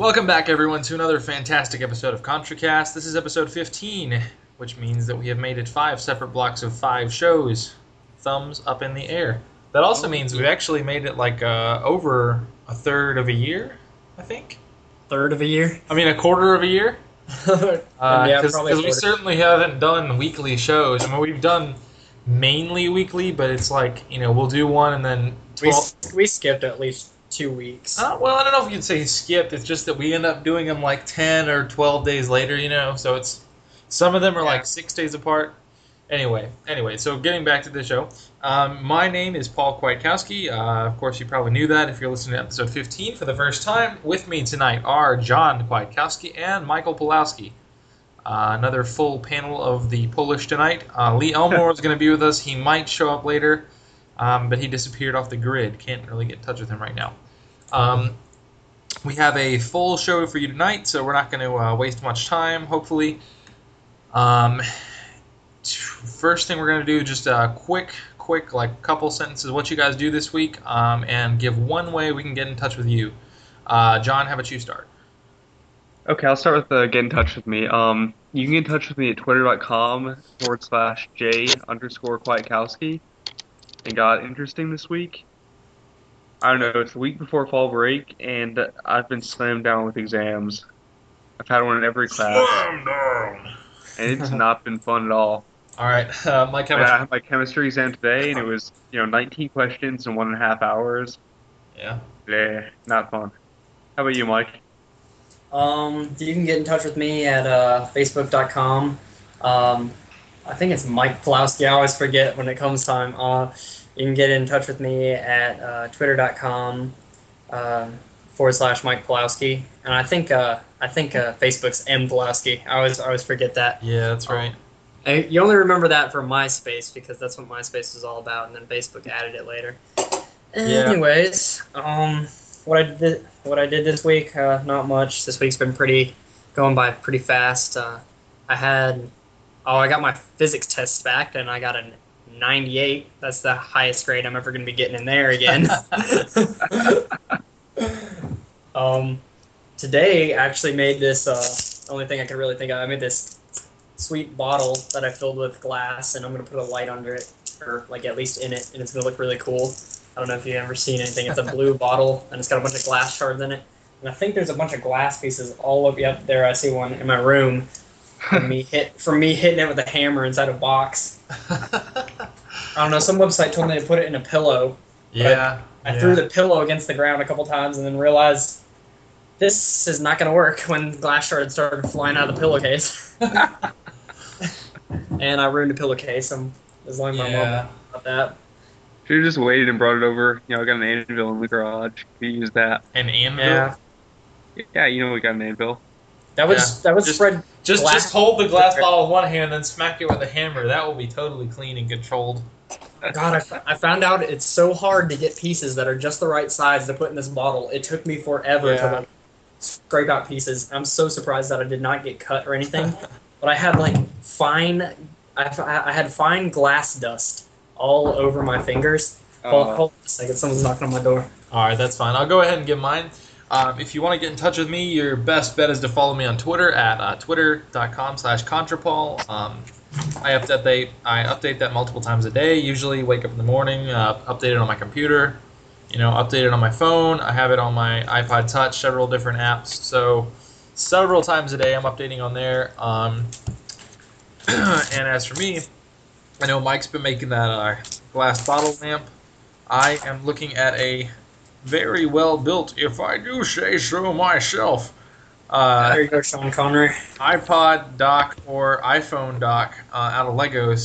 Welcome back, everyone, to another fantastic episode of ContraCast. This is episode 15, which means that we have made it 5 separate blocks of 5 shows. Thumbs up in the air. That also means we've actually made it like over a third of a year, I think. Third of a year? I mean, a quarter of a year. Because we certainly haven't done weekly shows. I mean, we've done mainly weekly, but it's like, we'll do one and then 12... We skipped at least 2 weeks. Well, I don't know if you'd say skipped. It's just that we end up doing them like 10 or 12 days later, So it's some of them are like 6 days apart. Anyway, so getting back to the show. My name is Paul Kwiatkowski. Of course, you probably knew that if you're listening to episode 15 for the first time. With me tonight are John Kwiatkowski and Michael Pulowski. Another full panel of the Polish tonight. Lee Elmore is going to be with us. He might show up later, but he disappeared off the grid. Can't really get in touch with him right now. We have a full show for you tonight, so we're not going to waste much time, hopefully. First thing we're going to do, just a quick, like couple sentences, what you guys do this week, and give one way we can get in touch with you. John, how about you start? Okay, I'll start with get in touch with me. You can get in touch with me at twitter.com/J_Kwiatkowski. It got interesting this week. I don't know, it's the week before fall break, and I've been slammed down with exams. I've had one in every class. Slammed down! And it's not been fun at all. Alright, Mike, how I about had my chemistry exam today, and it was, 19 questions in 1.5 hours. Yeah. Bleh, not fun. How about you, Mike? You can get in touch with me at facebook.com. I think it's Mike Pulowski. I always forget when it comes time. You can get in touch with me at twitter.com /Mike Pulowski. And I think Facebook's M Pulowski. I always forget that. Yeah, that's right. You only remember that from MySpace because that's what MySpace was all about, and then Facebook added it later. Yeah. Anyways, what I did this week, not much. This week's been going by pretty fast. I got my physics test back, and I got a 98. That's the highest grade I'm ever going to be getting in there again. Today, I actually made this, only thing I could really think of, I made this sweet bottle that I filled with glass, and I'm going to put a light under it, or like at least in it, and it's going to look really cool. I don't know if you've ever seen anything. It's a blue bottle, and it's got a bunch of glass shards in it. And I think there's a bunch of glass pieces all over. Yep, there I see one in my room. From me hitting it with a hammer inside a box. I don't know. Some website told me to put it in a pillow. Yeah. I threw the pillow against the ground a couple times, and then realized this is not going to work when glass shards started flying out of the pillowcase. And I ruined the pillowcase. I'm just letting my mom about that. Should have just waited and brought it over. I got an anvil in the garage. We used that. An anvil? Yeah, we got an anvil. That was spread. Just hold the glass bottle with one hand and smack it with a hammer. That will be totally clean and controlled. God, I found out it's so hard to get pieces that are just the right size to put in this bottle. It took me forever to scrape out pieces. I'm so surprised that I did not get cut or anything. But I had I had fine glass dust all over my fingers. Hold on a second, someone's knocking on my door. All right, that's fine. I'll go ahead and give mine. If you want to get in touch with me, your best bet is to follow me on Twitter at twitter.com/ContraPaul. I update that multiple times a day. Usually wake up in the morning, update it on my computer, update it on my phone. I have it on my iPod Touch, several different apps. So several times a day I'm updating on there. And as for me, I know Mike's been making that glass bottle lamp. I am looking at a very well built, if I do say so myself, there you go, Sean Connery. iPod dock or iPhone dock out of Legos.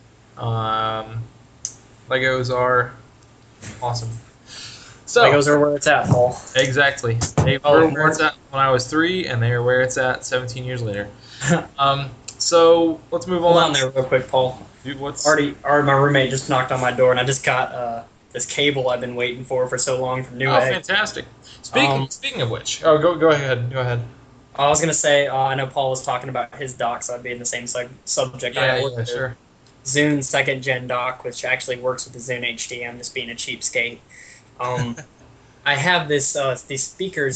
Legos are awesome. So, Legos are where it's at, Paul. Exactly. They were where it's at when I was 3, and they are where it's at 17 years later. So let's move on. Hold on there real quick, Paul. Dude, already my roommate just knocked on my door, and I just got this cable I've been waiting for so long from Newegg. Oh, fantastic! Speaking of which, go ahead. I was gonna say, I know Paul was talking about his dock, so I'd be in the same subject. Yeah, sure. Zune 2nd Gen dock, which actually works with the Zune HD. I'm just being a cheapskate. I have these speakers that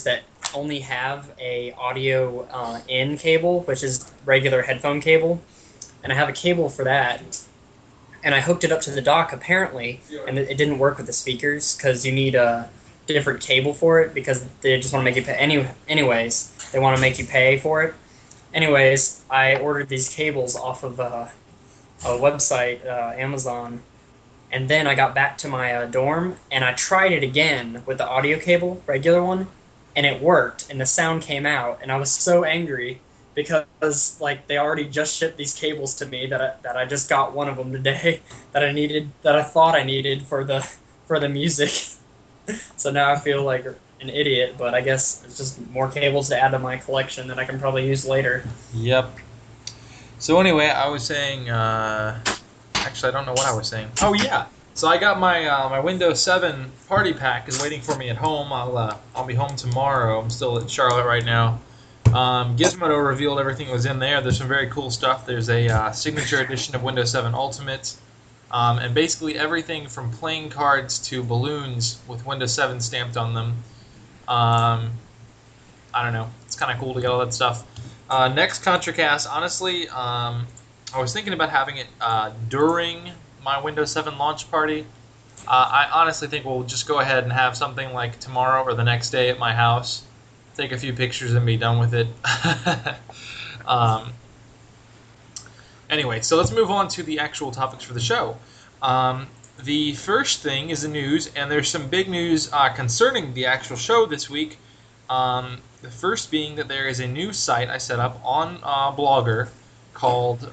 only have a audio in cable, which is regular headphone cable, and I have a cable for that. And I hooked it up to the dock apparently, and it didn't work with the speakers because you need a different cable for it because they just want to make you pay. Anyways, they want to make you pay for it. Anyways, I ordered these cables off of a website, Amazon, and then I got back to my dorm and I tried it again with the audio cable, regular one, and it worked and the sound came out, and I was so angry because like they already just shipped these cables to me that I just got one of them today that I thought I needed for the music. So now I feel like an idiot, but I guess it's just more cables to add to my collection that I can probably use later. Yep. So anyway, I was saying, actually I don't know what I was saying. Oh yeah. So I got my my Windows 7 party pack is waiting for me at home. I'll be home tomorrow. I'm still in Charlotte right now. Gizmodo revealed everything that was in there. There's some very cool stuff. There's a signature edition of Windows 7 Ultimate, and basically everything from playing cards to balloons with Windows 7 stamped on them. I don't know. It's kind of cool to get all that stuff. Next ContraCast, honestly, I was thinking about having it during my Windows 7 launch party. I honestly think we'll just go ahead and have something like tomorrow or the next day at my house. Take a few pictures and be done with it. Anyway, so let's move on to the actual topics for the show. The first thing is the news, and there's some big news concerning the actual show this week. The first being that there is a new site I set up on Blogger called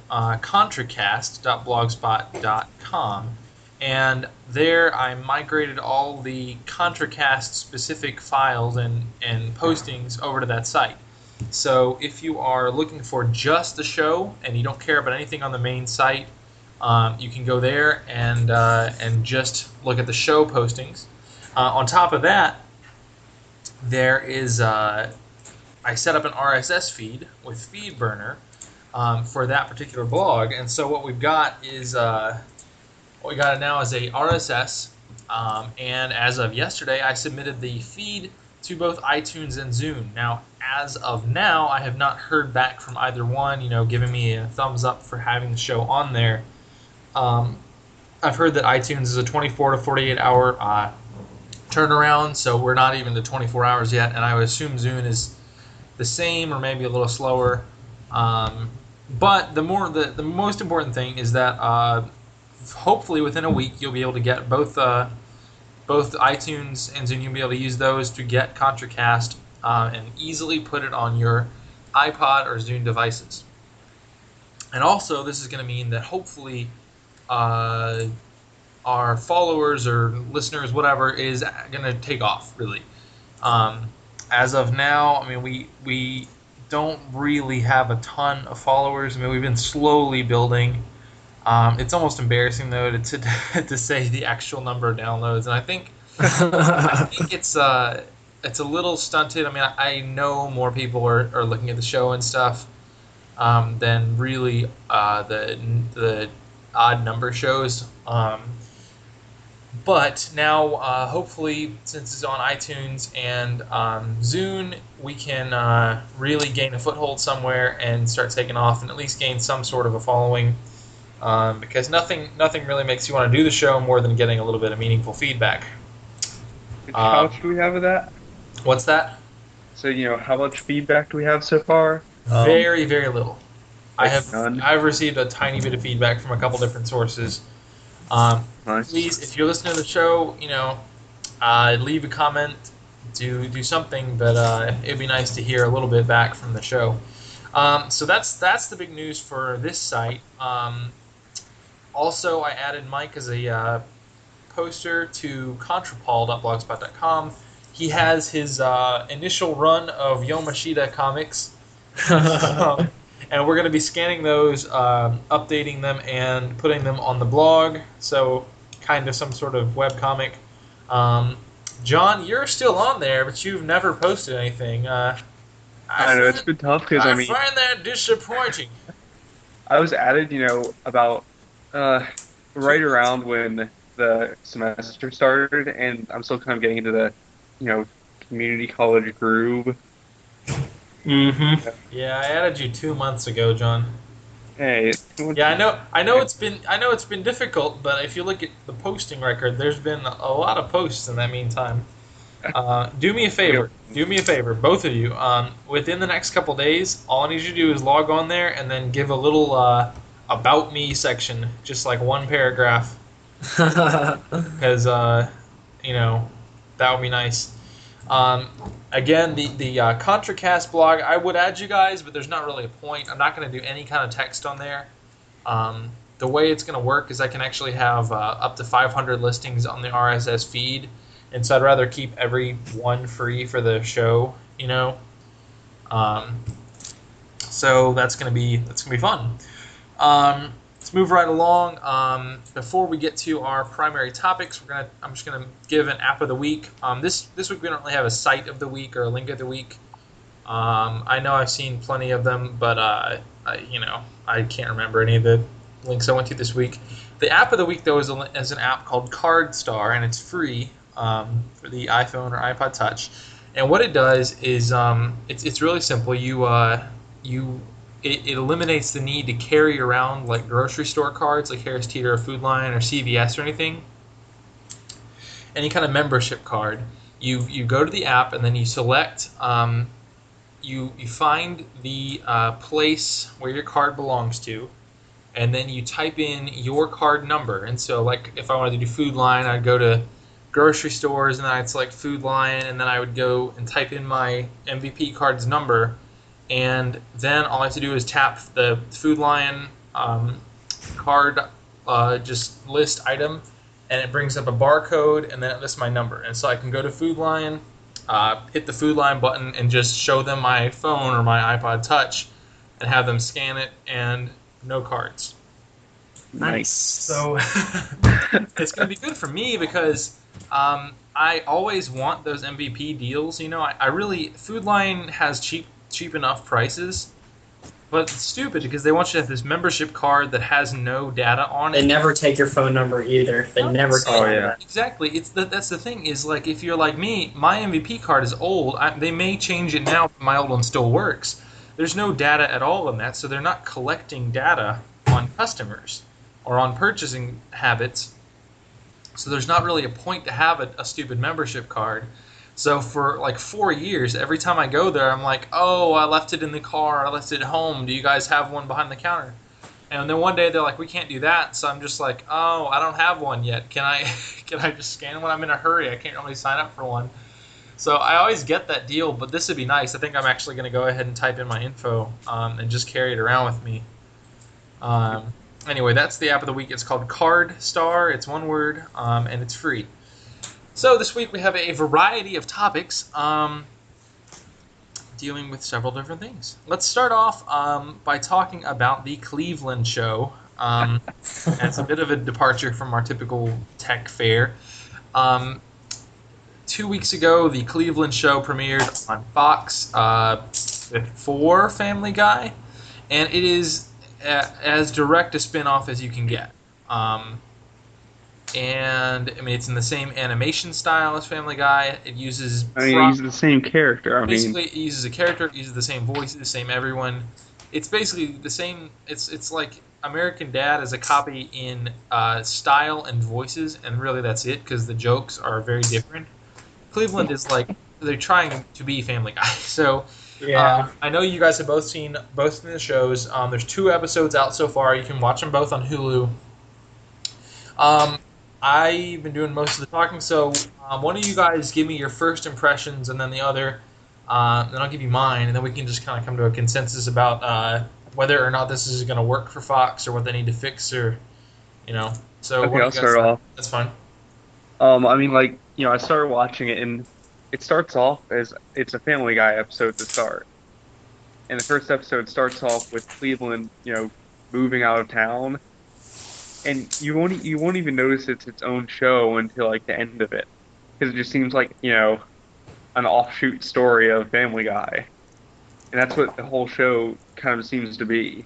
ContraCast.blogspot.com. And there I migrated all the ContraCast specific files and postings over to that site. So if you are looking for just the show and you don't care about anything on the main site, you can go there and just look at the show postings. On top of that, there is I set up an RSS feed with FeedBurner for that particular blog, and so what we've got is what we got now is a RSS, and as of yesterday, I submitted the feed to both iTunes and Zune. Now, as of now, I have not heard back from either one, giving me a thumbs up for having the show on there. I've heard that iTunes is a 24 to 48 hour turnaround, so we're not even to 24 hours yet, and I would assume Zune is the same or maybe a little slower. But the most important thing is that hopefully within a week you'll be able to get both iTunes and Zune. You'll be able to use those to get ContraCast and easily put it on your iPod or Zune devices. And also, this is going to mean that hopefully our followers or listeners, whatever, is going to take off, really. As of now, I mean, we don't really have a ton of followers. I mean, we've been slowly building. It's almost embarrassing, though, to say the actual number of downloads, and I think it's a little stunted. I mean, I know more people are looking at the show and stuff than really the odd number shows. But now, hopefully, since it's on iTunes and Zune, we can really gain a foothold somewhere and start taking off, and at least gain some sort of a following. Because nothing really makes you want to do the show more than getting a little bit of meaningful feedback. How much do we have of that? What's that? So, how much feedback do we have so far? Very, very little. None. I've received a tiny bit of feedback from a couple different sources. Nice. Please, if you're listening to the show, leave a comment, do something, but it'd be nice to hear a little bit back from the show. So that's the big news for this site. Also, I added Mike as a poster to Contrapol.blogspot.com. He has his initial run of Yomashita comics, and we're going to be scanning those, updating them, and putting them on the blog. So, kind of some sort of webcomic. John, you're still on there, but you've never posted anything. I know, it's been tough because I find that disappointing. I was added, about right around when the semester started, and I'm still kind of getting into the, community college groove Mm-hmm. Yeah, I added you 2 months ago, John. Hey, Yeah, I know it's been difficult, but if you look at the posting record, there's been a lot of posts in that meantime. Do me a favor. Do me a favor, both of you. Within the next couple days, all I need you to do is log on there and then give a little about me section, just like one paragraph, because you know that would be nice. Um, Again, the ContraCast blog, I would add you guys, but there's not really a point. I'm not going to do any kind of text on there. The way it's going to work is I can actually have up to 500 listings on the RSS feed, and so I'd rather keep every one free for the show, you know. So that's gonna be fun. Let's move right along. Before we get to our primary topics, I'm just gonna give an app of the week. This week we don't really have a site of the week or a link of the week. I know I've seen plenty of them, but I can't remember any of the links I went to this week. The app of the week, though, is an app called CardStar, and it's free for the iPhone or iPod Touch. And what it does is it's really simple. It eliminates the need to carry around like grocery store cards, like Harris Teeter or Food Lion or CVS or anything. Any kind of membership card. You go to the app and then you select. You find the place where your card belongs to, and then you type in your card number. And so, like, if I wanted to do Food Lion, I'd go to grocery stores, and then I'd select Food Lion, and then I would go and type in my MVP card's number, and then all I have to do is tap the Food Lion card just list item, and it brings up a barcode, and then it lists my number. And so I can go to Food Lion, hit the Food Lion button, and just show them my phone or my iPod Touch, and have them scan it, and no cards. Nice. So it's going to be good for me because I always want those MVP deals. You know, I really Food Lion has cheap enough prices, but it's stupid because they want you to have this membership card that has no data on it. They never take your phone number either. They never call that. Exactly. That's the thing is, like, if you're like me, my MVP card is old. They may change it now, but my old one still works. There's no data at all in that, so they're not collecting data on customers or on purchasing habits. So there's not really a point to have a stupid membership card. So for like 4 years, every time I go there, I'm like, oh, I left it in the car, I left it at home. Do you guys have one behind the counter? And then one day they're like, we can't do that. So I'm just like, oh, I don't have one yet. Can I just scan one? I'm in a hurry. I can't really sign up for one. So I always get that deal, but this would be nice. I think I'm actually going to go ahead and type in my info and just carry it around with me. Anyway, that's the app of the week. It's called CardStar. It's one word, and it's free. So this week we have a variety of topics dealing with several different things. Let's start off by talking about the Cleveland show. That's a bit of a departure from our typical tech fare. 2 weeks ago, the Cleveland show premiered on Fox before Family Guy, and it is as direct a spin-off as you can get. And I mean, it's in the same animation style as Family Guy. It uses it uses the same character. Basically, it uses a character. It uses the same voices, the same everyone. It's basically the same. It's like American Dad as a copy in style and voices, and really that's it because the jokes are very different. Cleveland is like they're trying to be Family Guy. So Yeah. I know you guys have both seen both of the shows. There's 2 episodes out so far. You can watch them both on Hulu. I've been doing most of the talking, so one of you guys give me your first impressions, and then the other, then I'll give you mine, and then we can just kind of come to a consensus about whether or not this is going to work for Fox or what they need to fix, or So Okay, I'll start off. That's fine. I mean, like, I started watching it, and it starts off as it's a Family Guy episode to start. And the first episode starts off with Cleveland, moving out of town. And you won't even notice it's its own show until like the end of it, because it just seems like an offshoot story of Family Guy, and that's what the whole show kind of seems to be.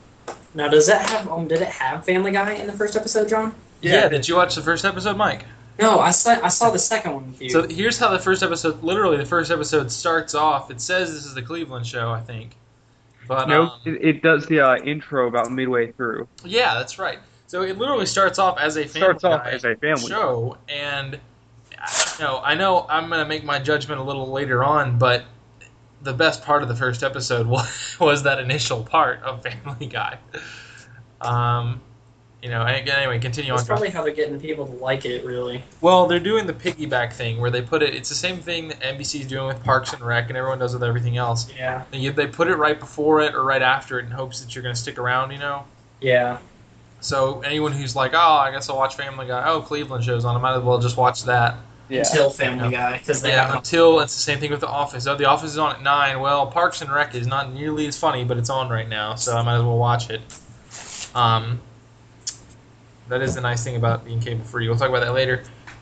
Now, does that have did it have Family Guy in the first episode, John? Yeah. Did you watch the first episode, Mike? No, I saw the second one with you. So here's how the first episode, literally the first episode starts off. It says this is the Cleveland show, I think. But No, it does the intro about midway through. yeah, that's right. So it literally starts off as a Family Starts off Guy as a family show, and I know I'm going to make my judgment a little later on, but the best part of the first episode was that initial part of Family Guy. Anyway, continue on. That's probably how they're getting people to like it, really. Well, they're doing the piggyback thing where they put it. It's the same thing that NBC is doing with Parks and Rec, and everyone does with everything else. Yeah. And they put it right before it or right after it in hopes that you're going to stick around. Yeah. So anyone who's like, oh, I guess I'll watch Family Guy. Oh, Cleveland show's on. I might as well just watch that. Yeah. Until Family Guy, because Until it's the same thing with The Office. Oh, The Office is on at 9. Well, Parks and Rec is not nearly as funny, but it's on right now, so I might as well watch it. That is the nice thing about being cable free. We'll talk about that later.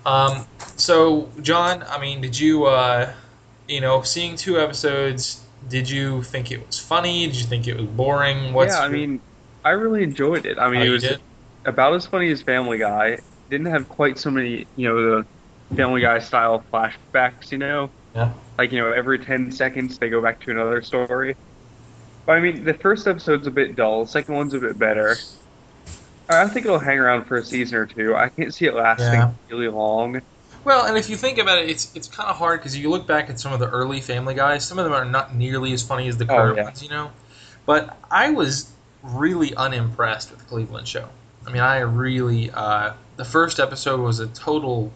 So, John, did you, seeing 2 episodes, did you think it was funny? Did you think it was boring? I really enjoyed it. It was did? about as funny as Family Guy. Didn't have quite so many, the Family Guy style flashbacks, Yeah. Like, every 10 seconds they go back to another story. But, the first episode's a bit dull. The second one's a bit better. I think it'll hang around for a season or 2. I can't see it lasting really long. Well, and if you think about it, it's kind of hard because you look back at some of the early Family Guys. Some of them are not nearly as funny as the current ones, But I was really unimpressed with the Cleveland show. I really the first episode was a total.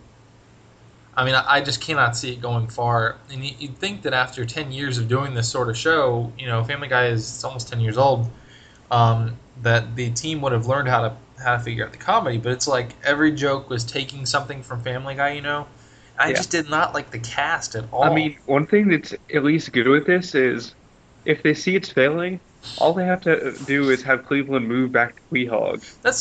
I just cannot see it going far. And you'd think that after 10 years of doing this sort of show, Family Guy is almost 10 years old. That the team would have learned how to figure out the comedy, but it's like every joke was taking something from Family Guy, I just did not like the cast at all. One thing that's at least good with this is if they see it's failing, all they have to do is have Cleveland move back to Quahog.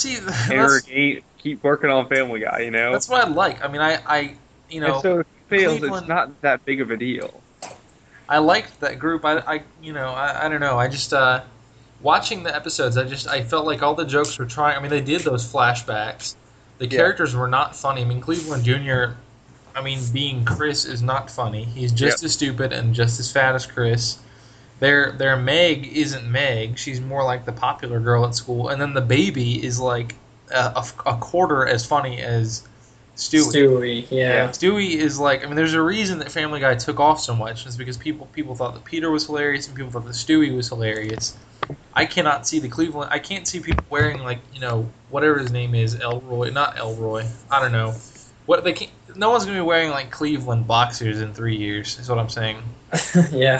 Keep working on Family Guy, That's what I like. And so if it fails, Cleveland, it's not that big of a deal. I liked that group. I don't know. I just watching the episodes, I felt like all the jokes were trying. They did those flashbacks. The characters were not funny. Cleveland Jr., being Chris is not funny. He's just as stupid and just as fat as Chris. Their Meg isn't Meg. She's more like the popular girl at school. And then the baby is like a quarter as funny as Stewie. Stewie, yeah. Stewie is like, there's a reason that Family Guy took off so much. It's because people thought that Peter was hilarious and people thought that Stewie was hilarious. I cannot see I can't see people wearing whatever his name is, Elroy, not Elroy. I don't know. No one's gonna be wearing Cleveland boxers in 3 years. Is what I'm saying. Yeah.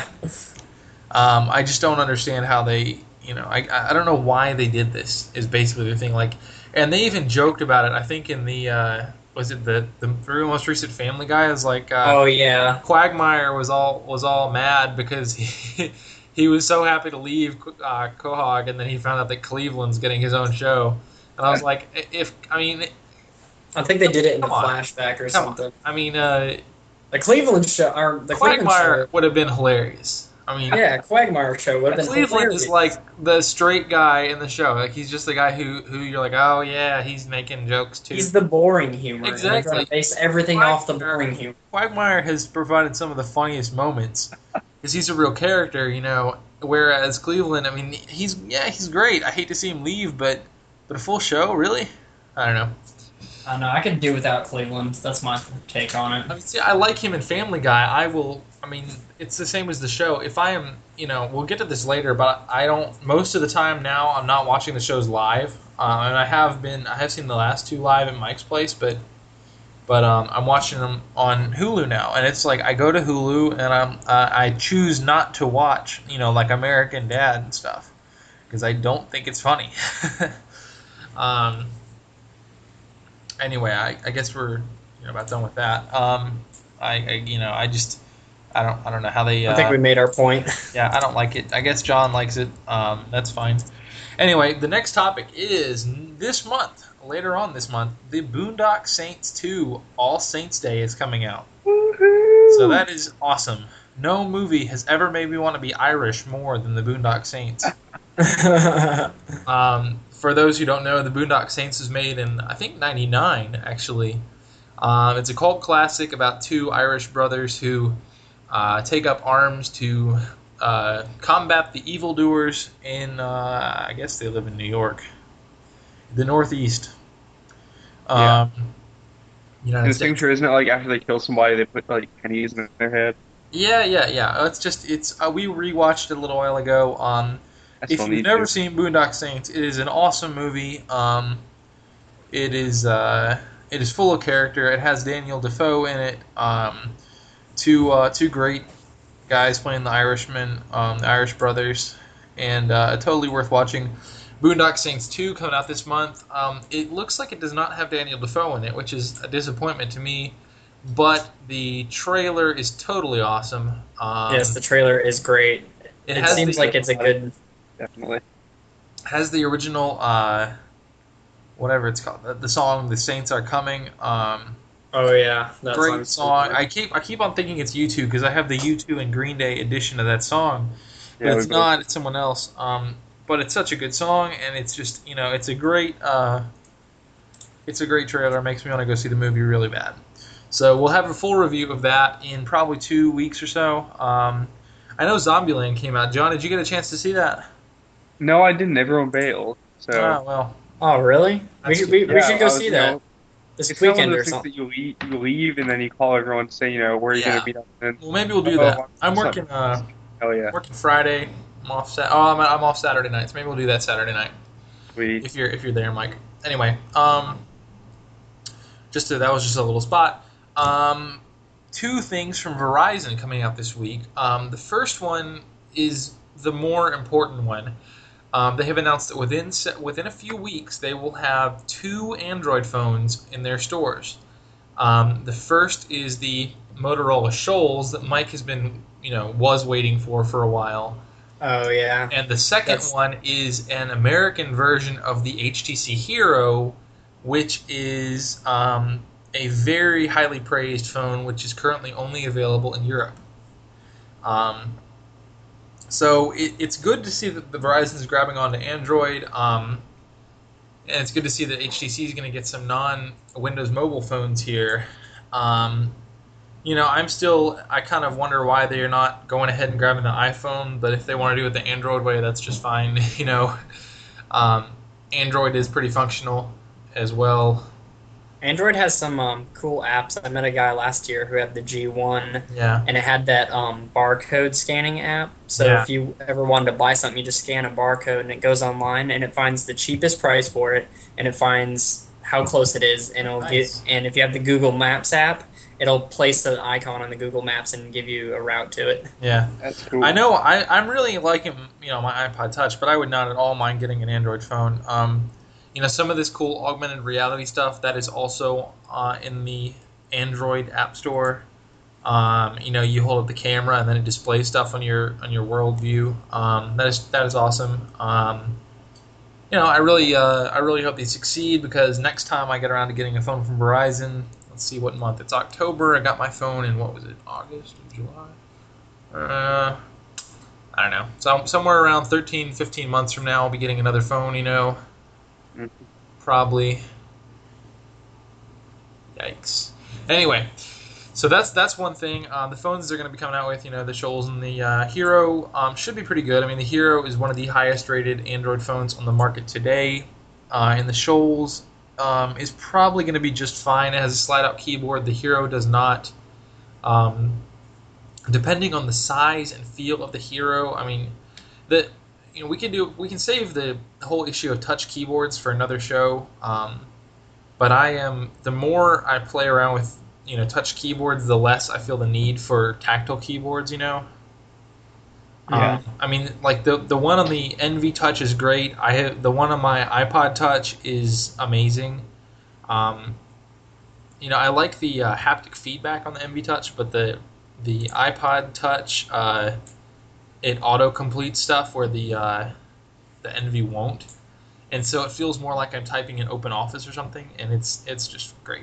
I just don't understand how they. I don't know why they did this. Is basically the thing. And they even joked about it. I think in the was it the most recent Family Guy is oh yeah. Quagmire was all mad because he was so happy to leave Quahog, and then he found out that Cleveland's getting his own show. And I was like, I think they did it in the flashback or something. The Cleveland show, or the Quagmire would have been hilarious. Quagmire show would have been Cleveland hilarious. is like the straight guy in the show. He's just the guy who you're like, oh yeah, he's making jokes too. He's the boring humor. Exactly. And they base everything off the boring humor. Quagmire has provided some of the funniest moments because he's a real character, Whereas Cleveland, he's great. I hate to see him leave, but a full show, really? I don't know. I don't know. I could do without Cleveland. That's my take on it. I like him in Family Guy. I will. It's the same as the show. If I am, we'll get to this later, but I don't. Most of the time now, I'm not watching the shows live, and I have seen the last 2 live at Mike's place, but I'm watching them on Hulu now, and it's like I go to Hulu and I choose not to watch, like American Dad and stuff, because I don't think it's funny. Anyway, I guess we're about done with that. I don't know how they. I think we made our point. Yeah, I don't like it. I guess John likes it. That's fine. Anyway, the next topic is this month. Later on this month, the Boondock Saints 2 All Saints Day is coming out. Woohoo! So that is awesome. No movie has ever made me want to be Irish more than the Boondock Saints. For those who don't know, the Boondock Saints was made in, I think, 99, actually. It's a cult classic about two Irish brothers who take up arms to combat the evildoers in, I guess they live in New York, the Northeast. Yeah. United In the States. same sure, isn't it like after they kill somebody, they put like pennies in their head? Yeah. It's we rewatched it a little while ago. I If still you've need never to. seen Boondock Saints, it is an awesome movie. It is full of character. It has Daniel Defoe in it. Two great guys playing the Irishmen, the Irish brothers, and totally worth watching. Boondock Saints 2 coming out this month. It looks like it does not have Daniel Defoe in it, which is a disappointment to me. But the trailer is totally awesome. Yes, the trailer is great. It has seems the- like it's a good. Definitely. has the original whatever it's called, the song "The Saints Are Coming." Oh yeah, that Great song's song. cool. I keep on thinking it's U2 because I have the U2 and Green Day edition of that song, but Yeah, it's we both- not. It's someone else. But it's such a good song, and it's just it's a great trailer. It makes me want to go see the movie really bad. So we'll have a full review of that in probably 2 weeks or so. I know Zombieland came out. John, did you get a chance to see that? No, I didn't. Everyone bailed. So Ah, well, Oh really? We That's- should, we yeah, should I go was, see you that know, this it's not one weekend of or those things something. that you leave and then you call everyone and say, where are you Yeah. going to meet up? And well, maybe we'll do Oh, that. well, I'm something. working. hell yeah, Working Friday. I'm off. I'm off Saturday nights. Maybe we'll do that Saturday night sweet. if you're there, Mike. Anyway, that was just a little spot. Two things from Verizon coming out this week. The first one is the more important one. They have announced that within a few weeks they will have 2 Android phones in their stores. The first is the Motorola Shoals that Mike has been was waiting for a while. Oh yeah. And the second one is an American version of the HTC Hero, which is a very highly praised phone, which is currently only available in Europe. So it's good to see that the Verizon's grabbing onto Android, and it's good to see that HTC is going to get some non-Windows mobile phones here. I kind of wonder why they're not going ahead and grabbing the iPhone, but if they want to do it the Android way, that's just fine. Android is pretty functional as well. Android has some cool apps. I met a guy last year who had the G1, Yeah. and it had that barcode scanning app. So Yeah. if you ever wanted to buy something, you just scan a barcode, and it goes online, and it finds the cheapest price for it, and it finds how close it is, and Nice. and if you have the Google Maps app, it'll place the icon on the Google Maps and give you a route to it. Yeah. That's cool. I know I'm really liking my iPod Touch, but I would not at all mind getting an Android phone. Some of this cool augmented reality stuff that is also in the Android App Store. You hold up the camera and then it displays stuff on your world view. That is awesome. I really hope they succeed because next time I get around to getting a phone from Verizon, let's see what month. It's October. I got my phone in what was it? August or July? I don't know. So somewhere around 13, 15 months from now, I'll be getting another phone. Mhm. Probably. Yikes. Anyway, so that's one thing. The phones they're going to be coming out with, the Shoals and the Hero, should be pretty good. I mean, the Hero is one of the highest rated Android phones on the market today, and the Shoals is probably going to be just fine. It has a slide-out keyboard. The Hero does not. Depending on the size and feel of the Hero, I mean, we can save the whole issue of touch keyboards for another show. But the more I play around with touch keyboards, the less I feel the need for tactile keyboards. Yeah. I mean, like the one on the Envy Touch is great. I have the one on my iPod Touch is amazing. I like the haptic feedback on the Envy Touch, but the iPod Touch it auto completes stuff where the Envy won't, and so it feels more like I'm typing in OpenOffice or something, and it's just great.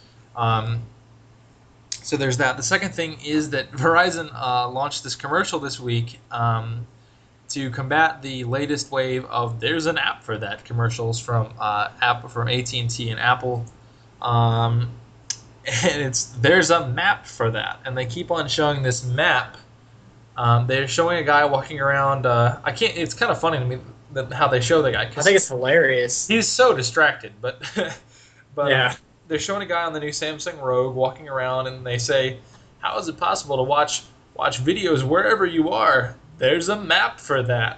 So there's that. The second thing is that Verizon launched this commercial this week to combat the latest wave of "there's an app for that" commercials from AT&T and Apple. and there's a map for that, and they keep on showing this map. They're showing a guy walking around. I can't. It's kind of funny to me how they show the guy. I think it's hilarious. He's so distracted, but Yeah. they're showing a guy on the new Samsung Rogue walking around, and they say, "How is it possible to watch videos wherever you are? There's a map for that.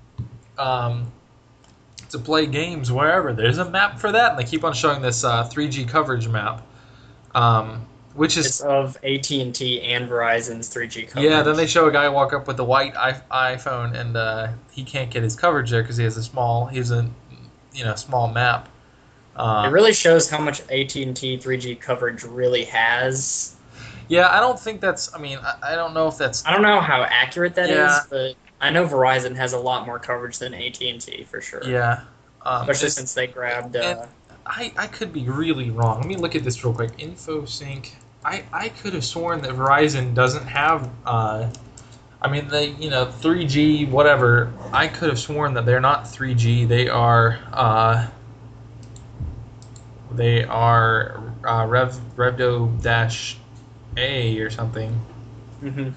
To play games wherever. There's a map for that." And they keep on showing this 3G coverage map, which is It's of AT&T and Verizon's 3G coverage. yeah. Then they show a guy walk up with a white iPhone, and he can't get his coverage there because he has a small map. It really shows how much AT&T 3G coverage really has. Yeah, I don't think that's. I mean, I don't know if that's. I don't know how accurate that is, Yeah. but I know Verizon has a lot more coverage than AT&T for sure. Yeah. Especially since they grabbed. I could be really wrong. Let me look at this real quick. InfoSync. I could have sworn that Verizon doesn't have. I mean, 3G, whatever. I could have sworn that they're not 3G. They are. Revdo-A or something. Mm-hmm.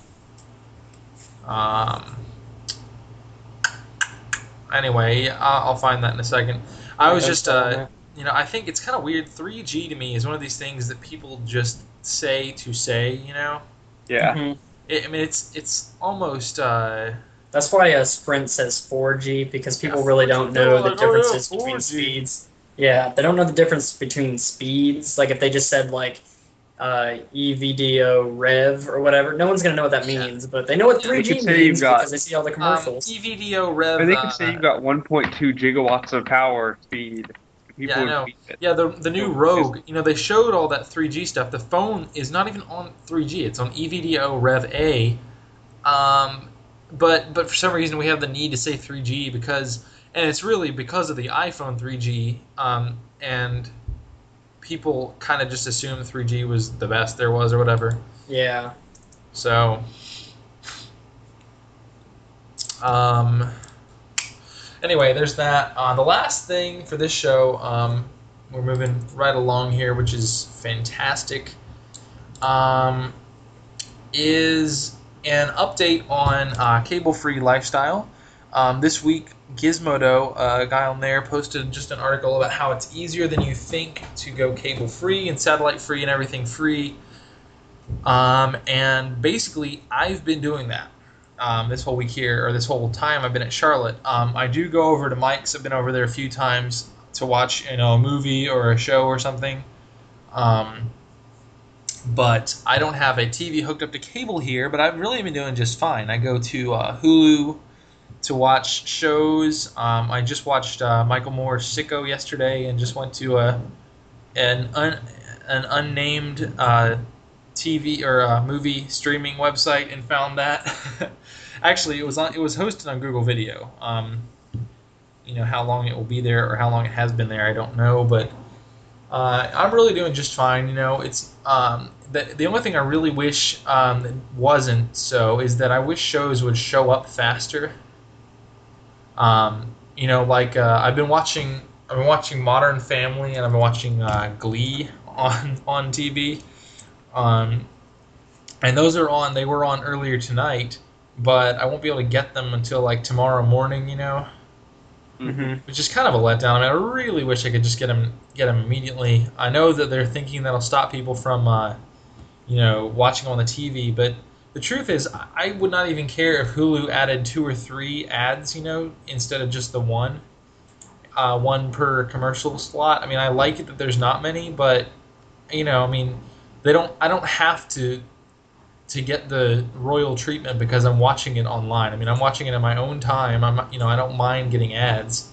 Anyway, I'll find that in a second. I was just, Yeah. I think it's kind of weird. 3G to me is one of these things that people just say to say, Yeah. Mhm. It's almost. That's why Sprint says 4G, because people Yeah, really 4G. don't know the Oh, yeah, differences 4G. between speeds. Yeah, they don't know the difference between speeds. Like if they just said like EVDO rev or whatever, no one's gonna know what that Yeah. means. But they know what Yeah, 3G you could say you've means got, because they see all the commercials. EVDO rev. Or they could say you've got 1.2 gigawatts of power speed. People Yeah, I would know. beat it. Yeah, the new Rogue, they showed all that 3G stuff. The phone is not even on 3G; it's on EVDO Rev A. But for some reason we have the need to say 3G and it's really because of the iPhone 3G. And people kind of just assumed 3G was the best there was or whatever. Yeah. So, anyway, there's that. The last thing for this show, we're moving right along here, which is fantastic, is an update on cable-free lifestyle. This week, Gizmodo, a guy on there, posted just an article about how it's easier than you think to go cable-free and satellite-free and everything free. And basically, I've been doing that this whole week here, or this whole time I've been at Charlotte. I do go over to Mike's. I've been over there a few times to watch, a movie or a show or something. But I don't have a TV hooked up to cable here, but I've really been doing just fine. I go to Hulu to watch shows. I just watched Michael Moore's Sicko yesterday, and just went to an unnamed TV or movie streaming website and found that. Actually, it was hosted on Google Video. How long it will be there or how long it has been there, I don't know, but I'm really doing just fine. It's the only thing I really wish wasn't so is that I wish shows would show up faster. I've been watching Modern Family, and I've been watching Glee on TV. And those are on. They were on earlier tonight, but I won't be able to get them until tomorrow morning. Mm-hmm. Which is kind of a letdown. I really wish I could just get them immediately. I know that they're thinking that'll stop people from watching on the TV, but the truth is, I would not even care if Hulu added 2 or 3 ads, instead of just the one per commercial slot. I mean, I like it that there's not many, but they don't. I don't have to get the royal treatment because I'm watching it online. I mean, I'm watching it in my own time. I don't mind getting ads.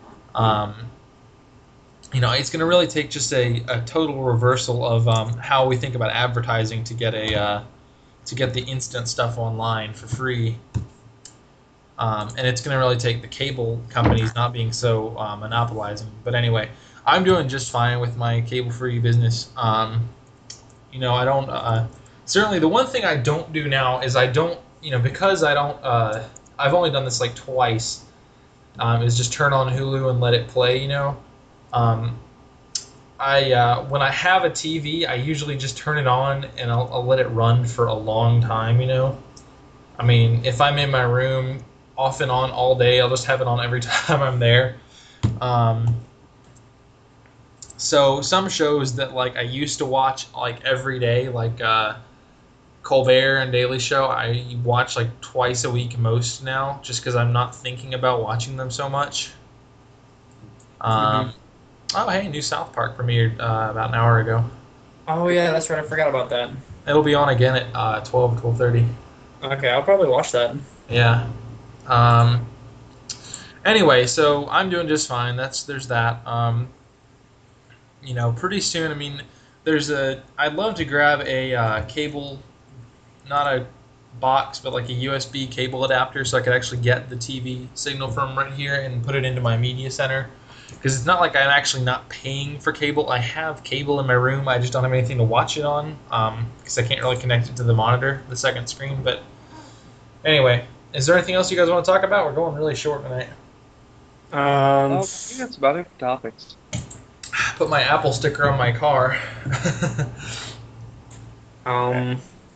It's going to really take just a total reversal of how we think about advertising to get the instant stuff online for free. And it's going to really take the cable companies not being so monopolizing. But anyway, I'm doing just fine with my cable-free business. I don't. Certainly, the one thing I don't do now is I don't. Because I don't. I've only done this twice. Is just turn on Hulu and let it play. I when I have a TV, I usually just turn it on and I'll let it run for a long time. I mean, if I'm in my room off and on all day, I'll just have it on every time I'm there. Um, so some shows that like I used to watch like every day, like Colbert and Daily Show, I watch like twice a week most now, just because I'm not thinking about watching them so much. Um, Oh, hey, new South Park premiered about an hour ago. Oh yeah, that's right. I forgot about that. It'll be on again at 12:30. Okay, I'll probably watch that. Yeah. Um, anyway, so I'm doing just fine. There's that. Pretty soon. I mean, I'd love to grab a cable, not a box, but like a USB cable adapter, so I could actually get the TV signal from right here and put it into my media center. Because it's not like I'm actually not paying for cable. I have cable in my room. I just don't have anything to watch it on because I can't really connect it to the monitor, the second screen. But anyway, is there anything else you guys want to talk about? We're going really short tonight. I think that's about it for topics. Put my Apple sticker on my car. Um,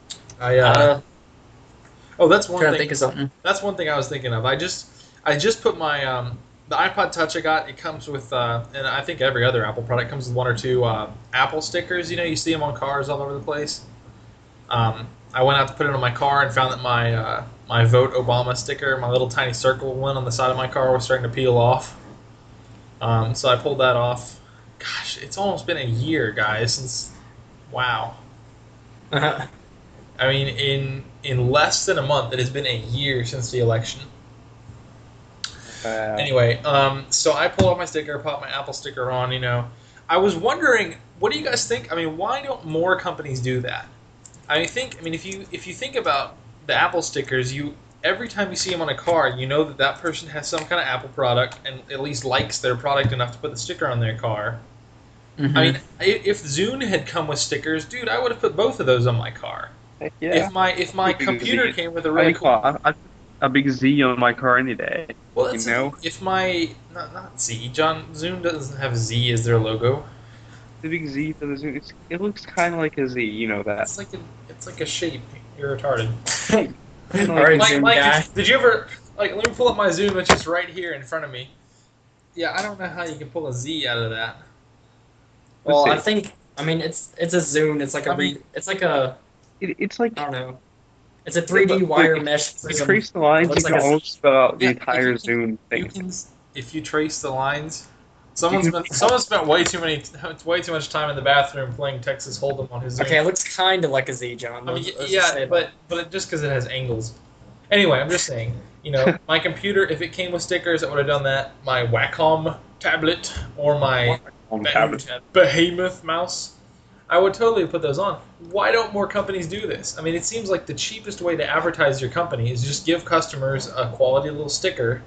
That's one trying to thing. think of something. That's one thing I was thinking of. I just put my the iPod Touch I got. It comes with, and I think every other Apple product comes with one or two Apple stickers. You see them on cars all over the place. I went out to put it on my car and found that my Vote Obama sticker, my little tiny circle one on the side of my car, was starting to peel off. So I pulled that off. Gosh, it's almost been a year, guys. Since wow. I mean, in less than a month, it has been a year since the election. Anyway, so I pulled off my sticker, popped my Apple sticker on. I was wondering, what do you guys think? I mean, why don't more companies do that? If you think about the Apple stickers, every time you see them on a car, you know that person has some kind of Apple product and at least likes their product enough to put the sticker on their car. Mm-hmm. I mean, if Zune had come with stickers, dude, I would have put both of those on my car. Heck yeah. If my computer came with a really cool, I a big Z on my car any day. well, that's if my not Z, John, Zune doesn't have Z as their logo. The big Z for the Zoom. It looks kind of like a Z. You know that. It's like a shape. You're retarded. All right, Mike, Zoom Mike, guy. did you ever let me pull up my Zoom? It's just right here in front of me. Yeah, I don't know how you can pull a Z out of that. Well, Let's see. I mean, it's a Zune. It's like it's like a, It's like I don't know. It's a 3D wire mesh you prism. trace the lines, Looks you like can a- almost spell out the Yeah, entire Zoom You thing. can, if you trace the lines. Someone spent way too much time in the bathroom playing Texas Hold'em on his Zoom. Okay, it looks kind of like a Z, John. I mean, Let's just yeah, say but just because it has angles. Anyway, I'm just saying, my computer, if it came with stickers, I would have done that. My Wacom tablet or my On the tablet. Behemoth mouse, I would totally put those on. Why don't more companies do this? I mean, it seems like the cheapest way to advertise your company is just give customers a quality little sticker,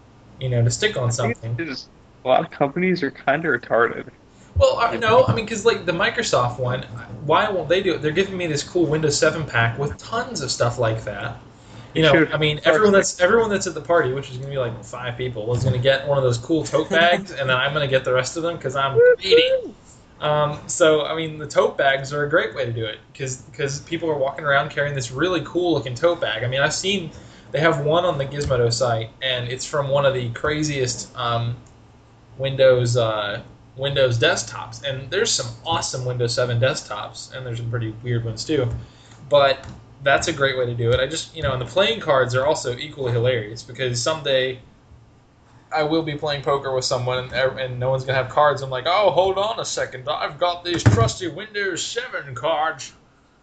to stick on something. A lot of companies are kind of retarded. Well, no, I mean, because like the Microsoft one, why won't they do it? They're giving me this cool Windows 7 pack with tons of stuff like that. Sure. I mean, everyone that's at the party, which is going to be like 5 people, is going to get one of those cool tote bags, and then I'm going to get the rest of them because I'm greedy. So, I mean, the tote bags are a great way to do it because people are walking around carrying this really cool looking tote bag. I mean, I've seen they have one on the Gizmodo site, and it's from one of the craziest Windows desktops, and there's some awesome Windows 7 desktops, and there's some pretty weird ones too. But that's a great way to do it. I just, and the playing cards are also equally hilarious because someday I will be playing poker with someone and no one's going to have cards. I'm like, oh, hold on a second. I've got these trusty Windows 7 cards.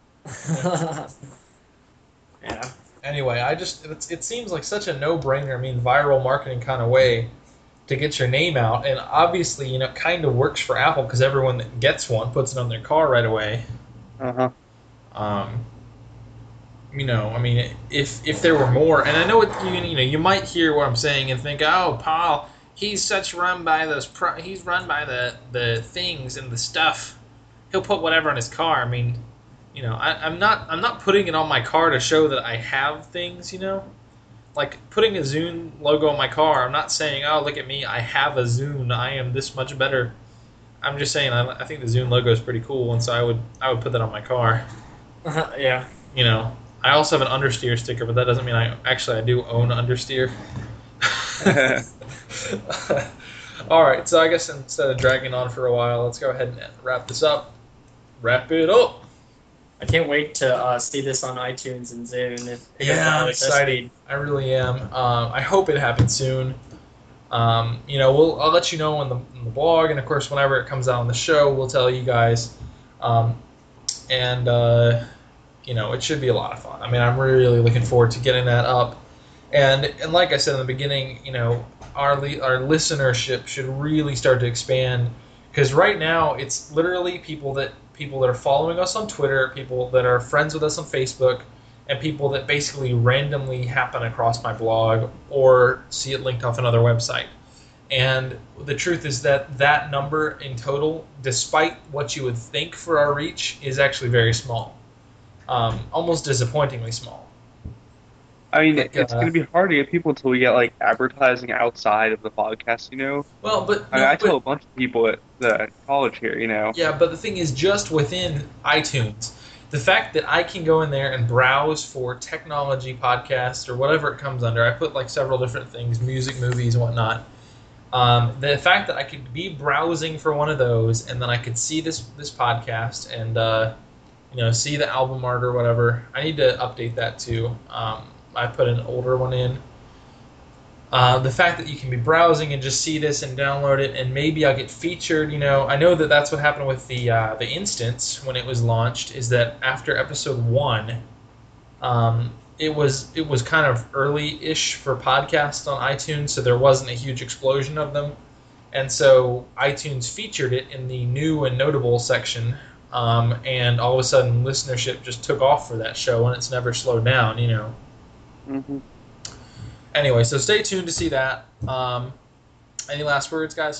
Yeah. Anyway, it seems like such a no-brainer, viral marketing kind of way to get your name out. And obviously, it kind of works for Apple because everyone that gets one puts it on their car right away. Uh-huh. If there were more, and I know you might hear what I'm saying and think, oh, Paul, he's run by the things and the stuff. He'll put whatever on his car. I'm not putting it on my car to show that I have things. Like putting a Zune logo on my car. I'm not saying, oh, look at me, I have a Zune. I am this much better. I'm just saying, I think the Zune logo is pretty cool, and so I would put that on my car. Yeah. You know, I also have an understeer sticker, but that doesn't mean I do own understeer. All right, so I guess instead of dragging on for a while, let's go ahead and wrap this up. Wrap it up. I can't wait to see this on iTunes and Zune. I'm excited. I really am. I hope it happens soon. I'll let you know on the blog, and of course, whenever it comes out on the show, we'll tell you guys. It should be a lot of fun. I mean, I'm really looking forward to getting that up. And like I said in the beginning, our listenership should really start to expand, because right now it's literally people that are following us on Twitter, people that are friends with us on Facebook, and people that basically randomly happen across my blog or see it linked off another website. And the truth is that number in total, despite what you would think for our reach, is actually very small. Almost disappointingly small. I mean, it's going to be hard to get people until we get like advertising outside of the podcast, Well, but I tell a bunch of people at the college here, Yeah, but the thing is, just within iTunes, the fact that I can go in there and browse for technology podcasts or whatever it comes under, I put like several different things, music, movies, and whatnot. The fact that I could be browsing for one of those, and then I could see this podcast and see the album art or whatever. I need to update that too. I put an older one in. The fact that you can be browsing and just see this and download it, and maybe I'll get featured. I know that that's what happened with the Instance when it was launched. Is that after episode 1, it was kind of early-ish for podcasts on iTunes, so there wasn't a huge explosion of them, and so iTunes featured it in the new and notable section, and all of a sudden listenership just took off for that show, and it's never slowed down. Mm-hmm. Anyway, so stay tuned to see that. Any last words, guys?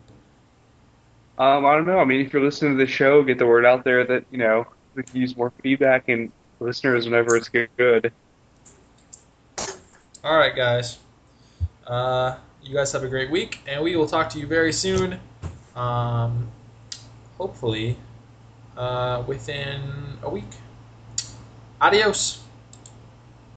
I don't know. I mean, if you're listening to the show, get the word out there that, we can use more feedback and listeners whenever it's good. All right, guys. You guys have a great week, and we will talk to you very soon. Hopefully, within a week. Adios.